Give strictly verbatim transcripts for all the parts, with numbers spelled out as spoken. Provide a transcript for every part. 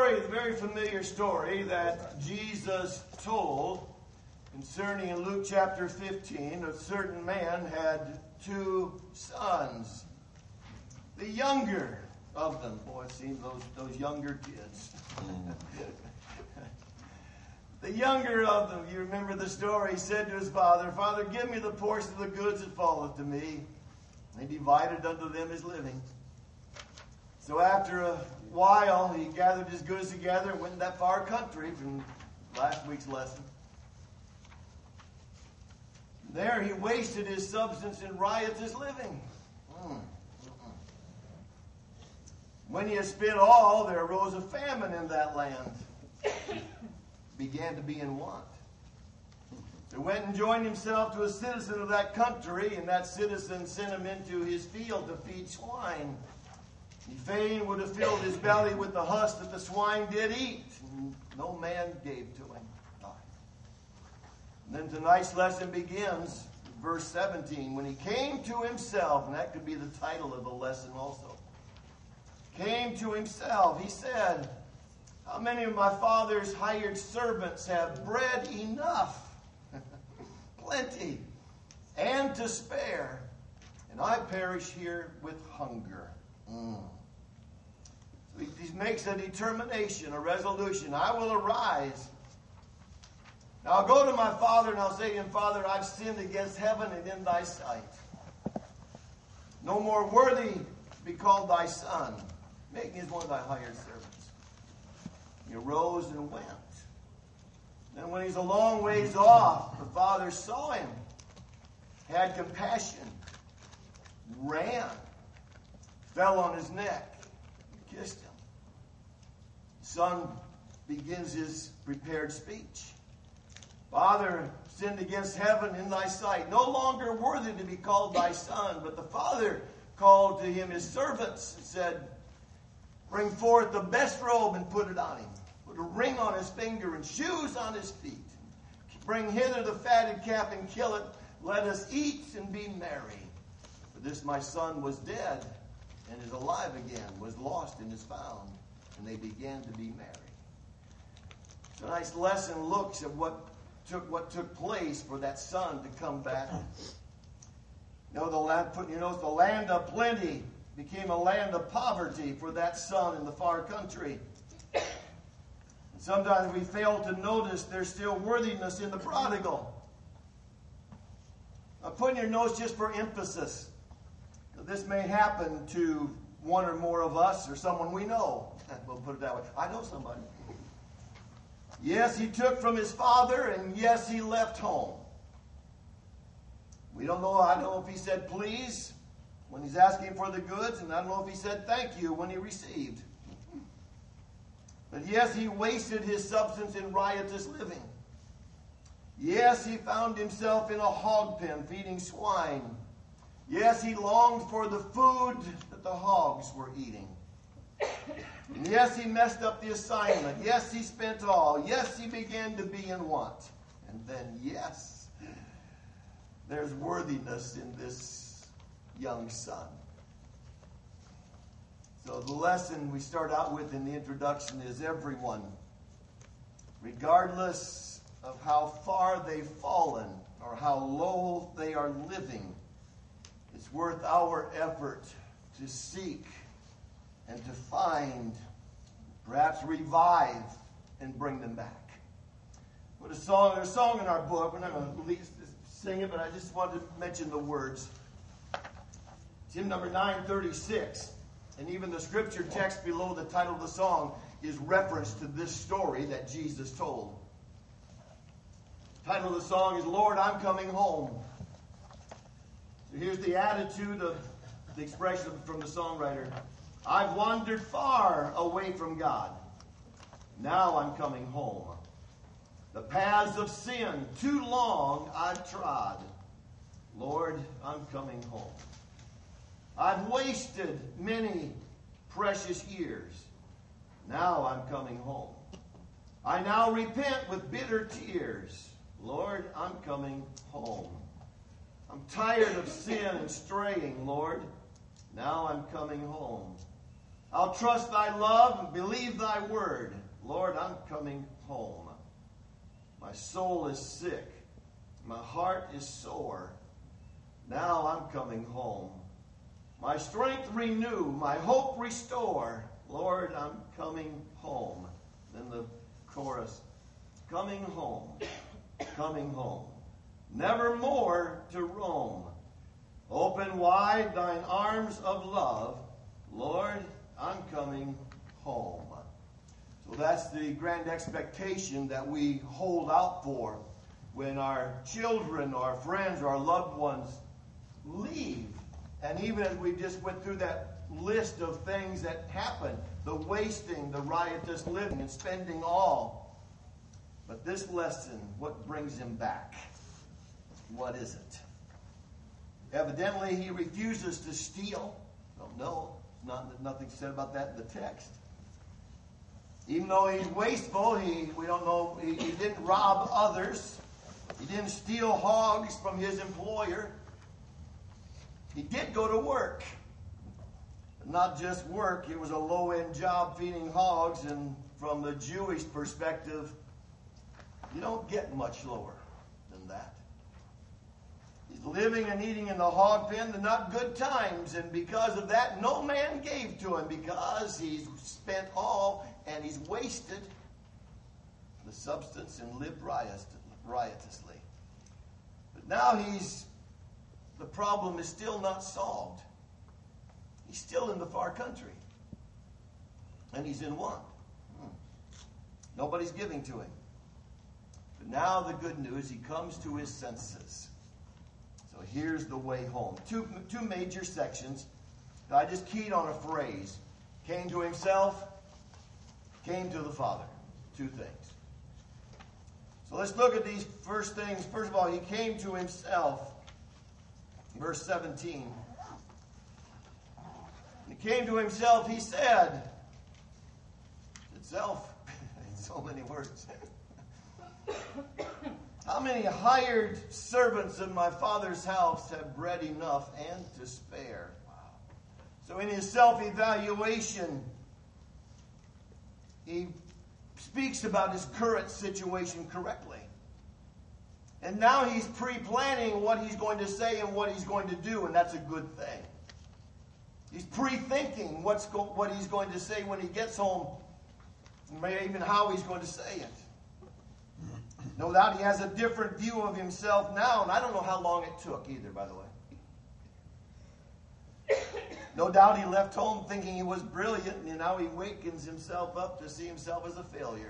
story, the very familiar story that Jesus told concerning in Luke chapter fifteen, a certain man had two sons. The younger of them, boy, it seems those, those younger kids. The younger of them, you remember the story, he said to his father, Father, give me the portion of the goods that falleth to me. And he divided unto them his living. So after a while, he gathered his goods together and went in that far country from last week's lesson. There he wasted his substance in riotous living. Mm. When he had spent all, there arose a famine in that land. Began to be in want. He went and joined himself to a citizen of that country, and that citizen sent him into his field to feed swine. He fain would have filled his belly with the husk that the swine did eat, and no man gave to him. And then tonight's lesson begins, verse seventeen. When he came to himself, and that could be the title of the lesson also. Came to himself, he said, how many of my father's hired servants have bread enough, plenty, and to spare, and I perish here with hunger. Mm. So he, he makes a determination, a resolution. I will arise. Now I'll go to my father and I'll say to him, Father, I've sinned against heaven and in thy sight. No more worthy to be called thy son. Make me as one of thy hired servants. He arose and went. Then when he's a long ways off, the father saw him, had compassion, ran, fell on his neck, and kissed him. The son begins his prepared speech. Father, sinned against heaven in thy sight, no longer worthy to be called thy son. But the father called to him his servants and said, bring forth the best robe and put it on him. Put a ring on his finger and shoes on his feet. Bring hither the fatted calf and kill it. Let us eat and be merry. For this my son was dead and is alive again, was lost and is found. And they began to be merry. Tonight's lesson looks at what took what took place for that son to come back. You know, the land, put you know, the land of plenty became a land of poverty for that son in the far country. And sometimes we fail to notice there's still worthiness in the prodigal. I'm putting your notes just for emphasis. This may happen to one or more of us or someone we know. We'll put it that way. I know somebody. Yes, he took from his father, and yes, he left home. We don't know. I don't know if he said please when he's asking for the goods, and I don't know if he said thank you when he received. But yes, he wasted his substance in riotous living. Yes, he found himself in a hog pen feeding swine. Yes, he longed for the food that the hogs were eating. And yes, he messed up the assignment. Yes, he spent all. Yes, he began to be in want. And then, yes, there's worthiness in this young son. So the lesson we start out with in the introduction is everyone, regardless of how far they've fallen or how low they are living, it's worth our effort to seek and to find, perhaps revive, and bring them back. Put a song, there's a song in our book. We're not going to sing it, but I just wanted to mention the words. It's hymn number nine thirty-six. And even the scripture text below the title of the song is reference to this story that Jesus told. The title of the song is, Lord, I'm Coming Home. So here's the attitude of the expression from the songwriter. I've wandered far away from God. Now I'm coming home. The paths of sin too long I've trod. Lord, I'm coming home. I've wasted many precious years. Now I'm coming home. I now repent with bitter tears. Lord, I'm coming home. I'm tired of sin and straying, Lord. Now I'm coming home. I'll trust thy love and believe thy word. Lord, I'm coming home. My soul is sick. My heart is sore. Now I'm coming home. My strength renew. My hope restore. Lord, I'm coming home. Then the chorus, coming home, coming home. Never more to roam. Open wide thine arms of love. Lord, I'm coming home. So that's the grand expectation that we hold out for when our children, our friends, our loved ones leave. And even as we just went through that list of things that happen, the wasting, the riotous living, and spending all. But this lesson, what brings him back? What is it? Evidently, he refuses to steal. Don't know. Not, nothing said about that in the text. Even though he's wasteful, he we don't know, he, he didn't rob others. He didn't steal hogs from his employer. He did go to work. But not just work, it was a low-end job feeding hogs, and from the Jewish perspective, you don't get much lower than that. He's living and eating in the hog pen, the not good times, and because of that, no man gave to him, because he's spent all and he's wasted the substance and lived riotously. But now he's, the problem is still not solved. He's still in the far country. And he's in want. Hmm. Nobody's giving to him. But now the good news, he comes to his senses. So here's the way home. Two, two major sections. I just keyed on a phrase. Came to himself, came to the Father. Two things. So let's look at these first things. First of all, he came to himself. Verse seventeen. He came to himself, he said. Itself. So many words. How many hired servants in my Father's house have bread enough and to spare? Wow. So in his self-evaluation, he speaks about his current situation correctly. And now he's pre-planning what he's going to say and what he's going to do, and that's a good thing. He's pre-thinking what's go- what he's going to say when he gets home, maybe even how he's going to say it. No doubt he has a different view of himself now, and I don't know how long it took either, by the way. No doubt he left home thinking he was brilliant, and now he wakens himself up to see himself as a failure.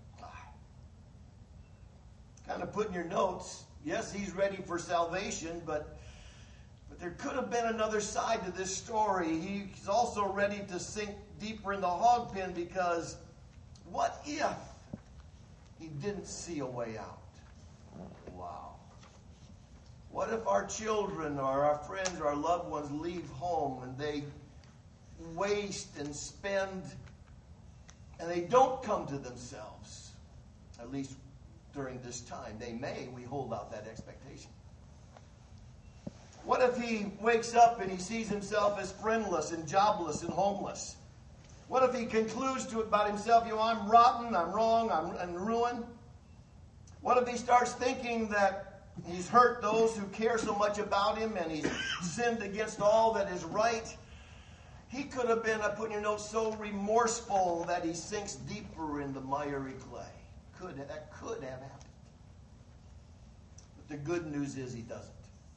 Kind of put in your notes, yes, he's ready for salvation, but, but there could have been another side to this story. He's also ready to sink deeper in the hog pen, because what if he didn't see a way out? Wow. What if our children or our friends or our loved ones leave home and they waste and spend and they don't come to themselves? At least during this time. They may. We hold out that expectation. What if he wakes up and he sees himself as friendless and jobless and homeless? What if he concludes to about himself, you know, I'm rotten, I'm wrong, I'm in ruin? What if he starts thinking that he's hurt those who care so much about him and he's sinned against all that is right? He could have been, I put in your notes, so remorseful that he sinks deeper in the miry clay. Could, that could have happened. But the good news is he doesn't.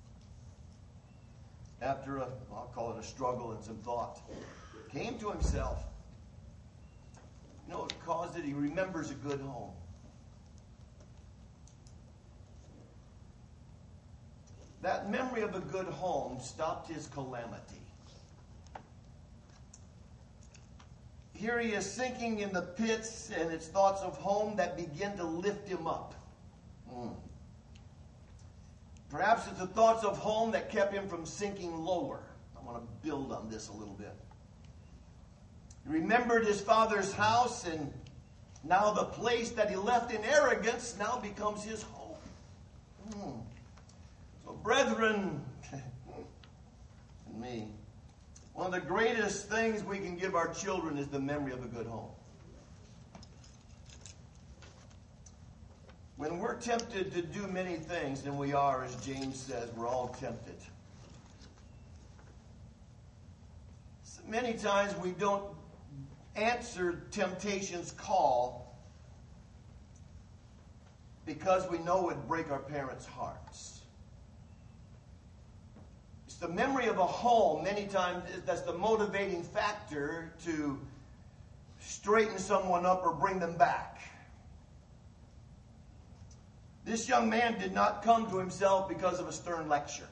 After a, I'll call it a struggle and some thought, came to himself. You know what caused it? He remembers a good home. That memory of a good home stopped his calamity. Here he is sinking in the pits, and it's thoughts of home that begin to lift him up. Mm. Perhaps it's the thoughts of home that kept him from sinking lower. I want to build on this a little bit. He remembered his father's house, and now the place that he left in arrogance now becomes his home. Mm. So, brethren, and me, I One of the greatest things we can give our children is the memory of a good home. When we're tempted to do many things, and we are, as James says, we're all tempted. Many times we don't answer temptation's call because we know it would break our parents' hearts. It's the memory of a home, many times, that's the motivating factor to straighten someone up or bring them back. This young man did not come to himself because of a stern lecture,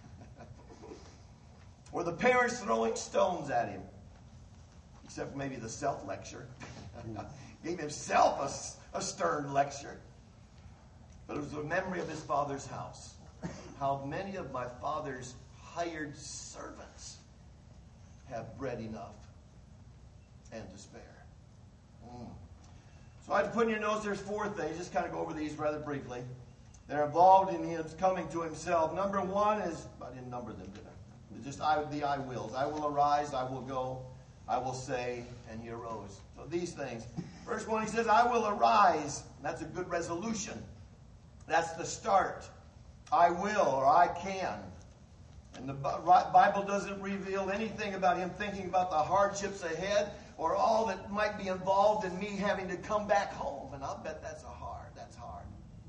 or the parents throwing stones at him, except maybe the self-lecture. Gave himself a, a stern lecture. But it was the memory of his father's house. How many of my father's hired servants have bread enough and to spare. Mm. So I'd put in your notes, there's four things. Just kind of go over these rather briefly. They're involved in him coming to himself. Number one is, I didn't number them, did I? Just I, the I wills. I will arise, I will go, I will say, and he arose. So these things. First one, he says, I will arise. That's a good resolution. That's the start. I will, or I can. And the Bible doesn't reveal anything about him thinking about the hardships ahead or all that might be involved in me having to come back home. And I'll bet that's a hard. That's hard.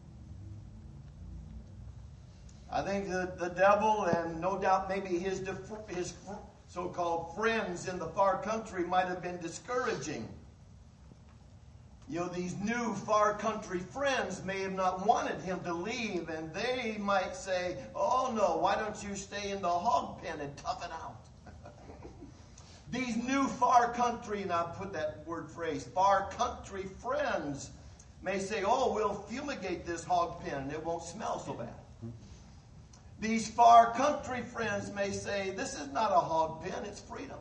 I think the, the devil, and no doubt maybe his, his so-called friends in the far country, might have been discouraging. You know, these new far country friends may have not wanted him to leave, and they might say, oh no, why don't you stay in the hog pen and tough it out? These new far country, and I'll put that word phrase, far country friends may say, oh, we'll fumigate this hog pen and it won't smell so bad. These far country friends may say, this is not a hog pen, it's freedom.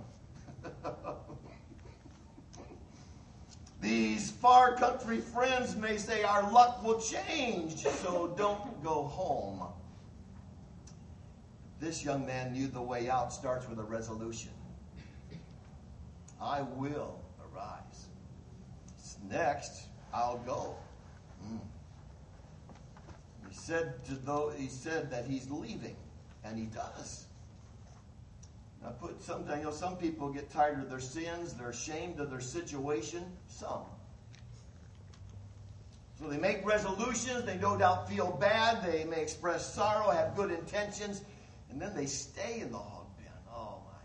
These far country friends may say, our luck will change, so don't go home. This young man knew the way out starts with a resolution. I will arise. Next, I'll go. Mm. He said to though he said that he's leaving, and he does. I put sometimes, you know, some people get tired of their sins, they're ashamed of their situation. Some. So they make resolutions, they no doubt feel bad, they may express sorrow, have good intentions, and then they stay in the hog pen. Oh my.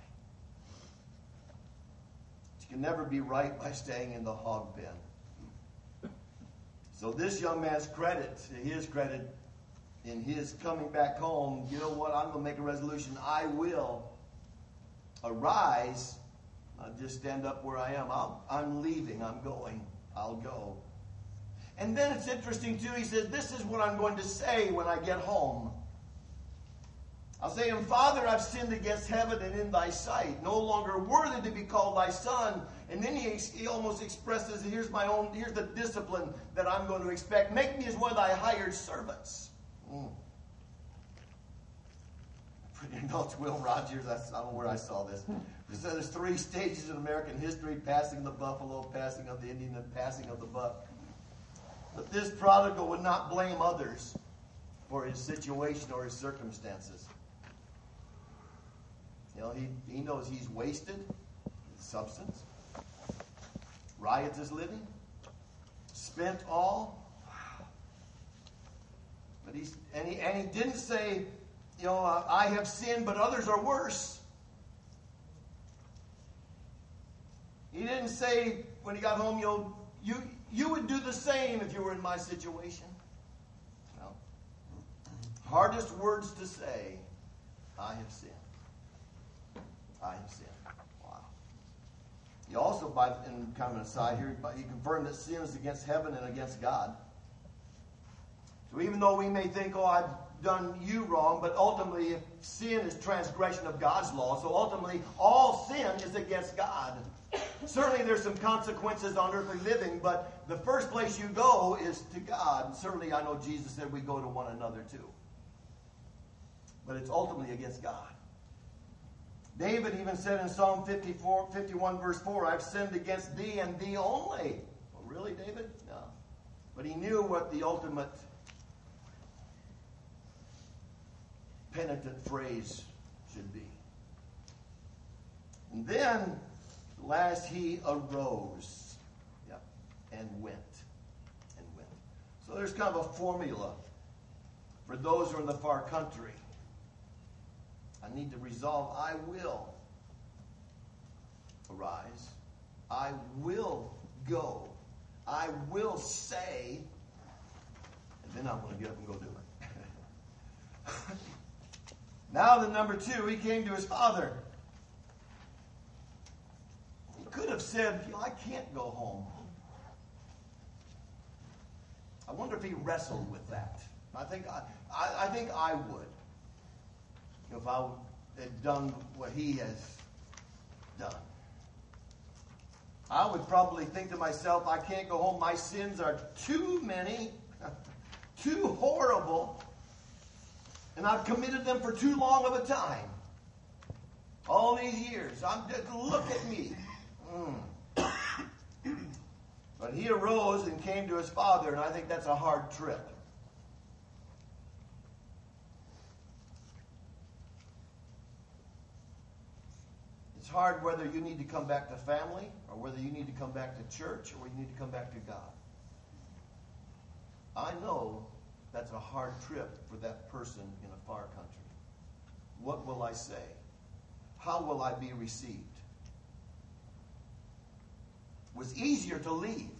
You can never be right by staying in the hog pen. So this young man's credit, his credit, in his coming back home, you know what, I'm going to make a resolution. I will arise, I'll just stand up where I am. I'll, I'm leaving. I'm going. I'll go. And then it's interesting, too. He says, this is what I'm going to say when I get home. I'll say to him, Father, I've sinned against heaven and in thy sight. No longer worthy to be called thy son. And then he, he almost expresses, here's my own, here's the discipline that I'm going to expect. Make me as one of thy hired servants. Mm. You know, it's Will Rogers. I don't know where I saw this. So there's three stages in American history: passing of the buffalo, passing of the Indian, and passing of the buck. But this prodigal would not blame others for his situation or his circumstances. You know, he, he knows he's wasted his substance, riotous living, spent all. But he's and he and he didn't say, you know, uh, I have sinned, but others are worse. He didn't say when he got home, you know, you, you would do the same if you were in my situation. No. Hardest words to say, I have sinned. I have sinned. Wow. He also, by in kind of an aside here, he confirmed that sin is against heaven and against God. So even though we may think, oh, I've done you wrong, but ultimately if sin is transgression of God's law, so ultimately all sin is against God. Certainly there's some consequences on earthly living, but the first place you go is to God. And certainly I know Jesus said we go to one another too. But it's ultimately against God. David even said in Psalm fifty-four, fifty-one, verse four, I've sinned against thee and thee only. Well, really, David? No. But he knew what the ultimate penitent phrase should be. And then, last, he arose. Yep. And went. And went. So there's kind of a formula for those who are in the far country. I need to resolve, I will arise. I will go. I will say. And then I'm going to get up and go do it. Now the number two, he came to his father. He could have said, you know, I can't go home. I wonder if he wrestled with that. I think I, I, I think I would. If I had done what he has done. I would probably think to myself, I can't go home. My sins are too many, too horrible, and I've committed them for too long of a time. All these years. I'm just, look at me. Mm. But he arose and came to his father, and I think that's a hard trip. It's hard whether you need to come back to family, or whether you need to come back to church, or you need to come back to God. I know that's a hard trip for that person in a far country. What will I say? How will I be received? It was easier to leave.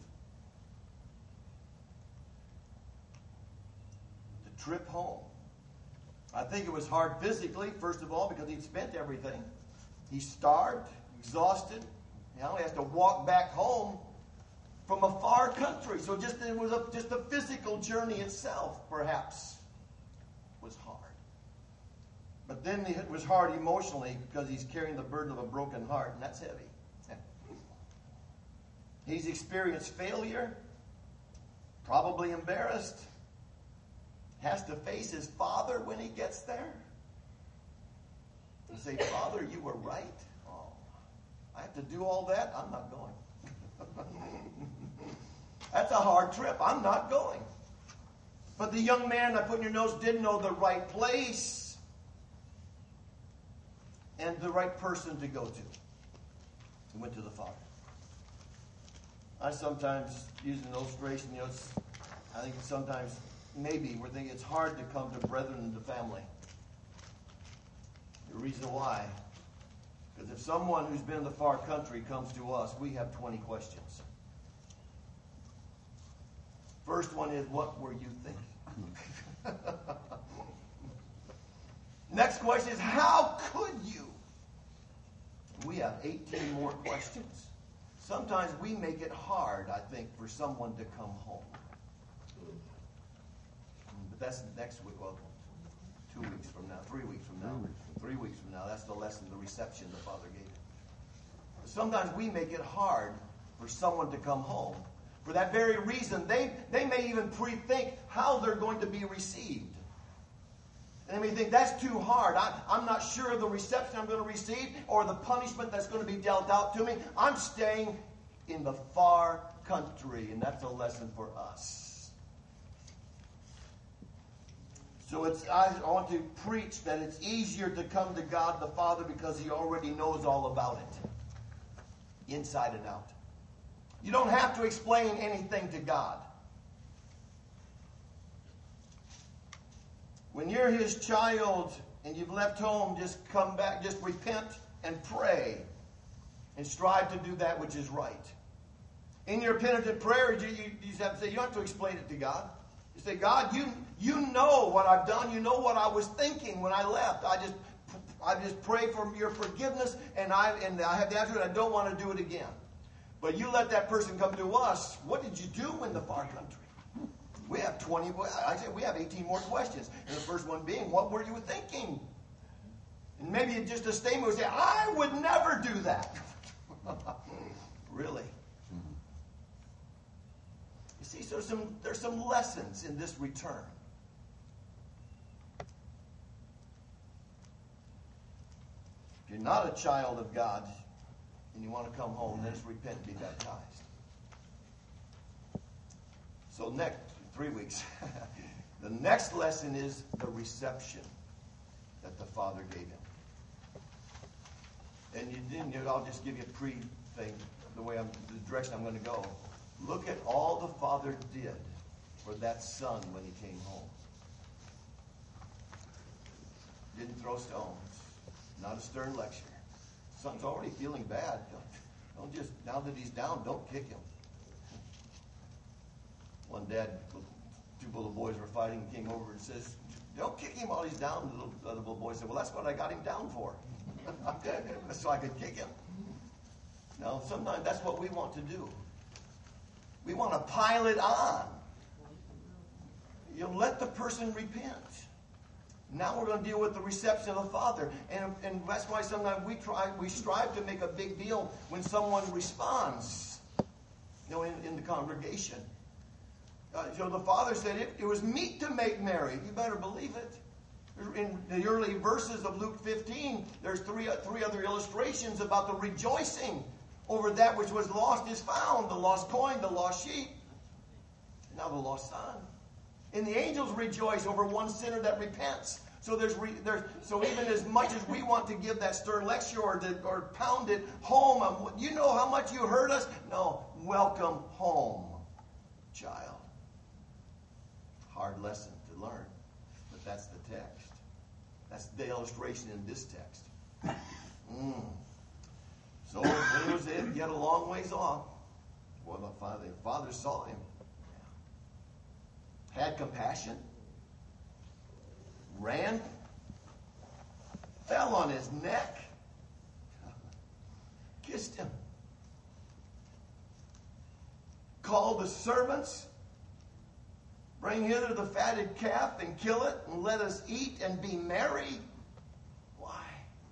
To trip home. I think it was hard physically, first of all, because he'd spent everything. He's starved, exhausted. Now he has to walk back home from a far country. So just it was a, just the physical journey itself, perhaps, was hard. But then it was hard emotionally because he's carrying the burden of a broken heart, and that's heavy. He's experienced failure, probably embarrassed, has to face his father when he gets there. And say, Father, you were right. Oh, I have to do all that? I'm not going. That's a hard trip. I'm not going. But the young man, I put in your notes, didn't know the right place and the right person to go to. He went to the Father. I sometimes use an illustration, you know, it's, I think sometimes, maybe, we're thinking it's hard to come to brethren and to family. The reason why, because if someone who's been in the far country comes to us, we have twenty questions. First one is, what were you thinking? Next question is, how could you? We have eighteen more questions. Sometimes we make it hard, I think, for someone to come home. But that's next week. Well, two weeks from now, three weeks from now, three weeks from now. That's the lesson, the reception the Father gave. Sometimes we make it hard for someone to come home. For that very reason, they, they may even pre-think how they're going to be received. And they may think, that's too hard. I, I'm not sure of the reception I'm going to receive or the punishment that's going to be dealt out to me. I'm staying in the far country, and that's a lesson for us. So it's, I want to preach that it's easier to come to God the Father because He already knows all about it, inside and out. You don't have to explain anything to God. When you're His child and you've left home, just come back, just repent and pray and strive to do that which is right. In your penitent prayer, you, you, you just have to say, you don't have to explain it to God. You say, God, you you know what I've done. You know what I was thinking when I left. I just I just pray for your forgiveness, and I and I have the answer, and I don't want to do it again. But you let that person come to us. What did you do in the far country? We have twenty. I said we have eighteen more questions, and the first one being, what were you thinking? And maybe just a statement would say, I would never do that. Really? You see, so there's some there's some lessons in this return. If you're you're not a child of God and you want to come home, then just repent and be baptized. So next, three weeks. The next lesson is the reception that the Father gave him. And you didn't, I'll just give you a pre-thing, the way I'm, the direction I'm going to go. Look at all the Father did for that son when he came home. Didn't throw stones. Not a stern lecture. Son's already feeling bad. Don't, don't just, now that he's down, don't kick him. One dad, two little boys were fighting, came over and says, don't kick him while he's down. The little, the little boy said, well, that's what I got him down for. So I could kick him. Now, sometimes that's what we want to do. We want to pile it on. You know, let the person repent. Now we're going to deal with the reception of the Father. And, and that's why sometimes we try, we strive to make a big deal when someone responds, you know, in, in the congregation. Uh, so the Father said it, it was meet to make merry. You better believe it. In the early verses of Luke fifteen, there's three, uh, three other illustrations about the rejoicing over that which was lost is found. The lost coin, the lost sheep, and now the lost son. And the angels rejoice over one sinner that repents. So there's, re, there's so even as much as we want to give that stern lecture or to, or pound it home, um, you know how much you hurt us? No, welcome home, child. Hard lesson to learn, but that's the text. That's the illustration in this text. Mm. So when he was in, yet a long ways off, boy, the father, the father saw him. Had compassion, ran, fell on his neck, kissed him, called the servants, bring hither the fatted calf and kill it, and let us eat and be merry. Why?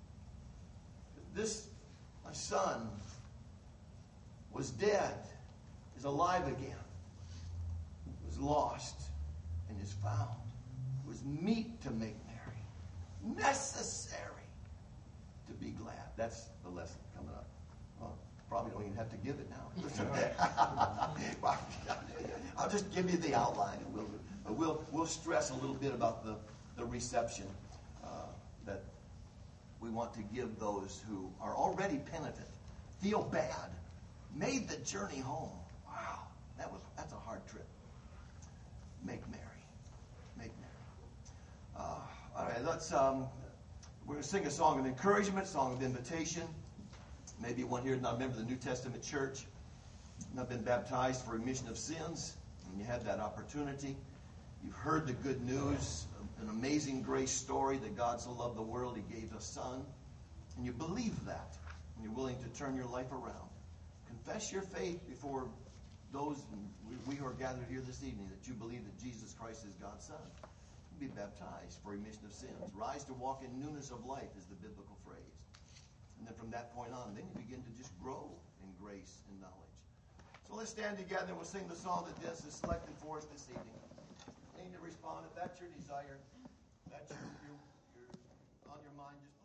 This, my son, was dead, is alive again, was lost, and is found, was meet to make merry, necessary to be glad. That's the lesson coming up. Well, probably don't even have to give it now. I'll just give you the outline, and we'll we'll we'll stress a little bit about the the reception uh, that we want to give those who are already penitent, feel bad, made the journey home. Wow, that was that's a hard trip. Make merry. Make merry. Uh, all right, let's. Um, we're going to sing a song of encouragement, song of invitation. Maybe one here is not a member of the New Testament church, not been baptized for remission of sins, and you had that opportunity. You've heard the good news, an amazing grace story that God so loved the world, He gave a Son, and you believe that, and you're willing to turn your life around. Confess your faith before those we, we who are gathered here this evening, that you believe that Jesus Christ is God's Son. Be baptized for remission of sins. Rise to walk in newness of life is the biblical phrase. And then from that point on, then you begin to just grow in grace and knowledge. So let's stand together and we'll sing the song that Dennis has selected for us this evening. You need to respond if that's your desire, that's your, your, your on your mind. Just